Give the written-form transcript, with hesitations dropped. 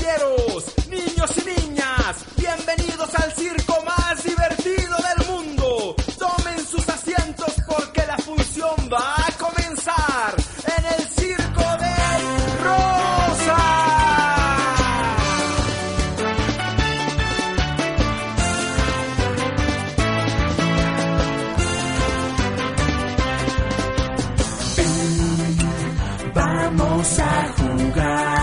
caballeros, niños y niñas, bienvenidos al circo más divertido del mundo. Tomen sus asientos porque la función va a comenzar en el circo de Rosa. Vamos a jugar.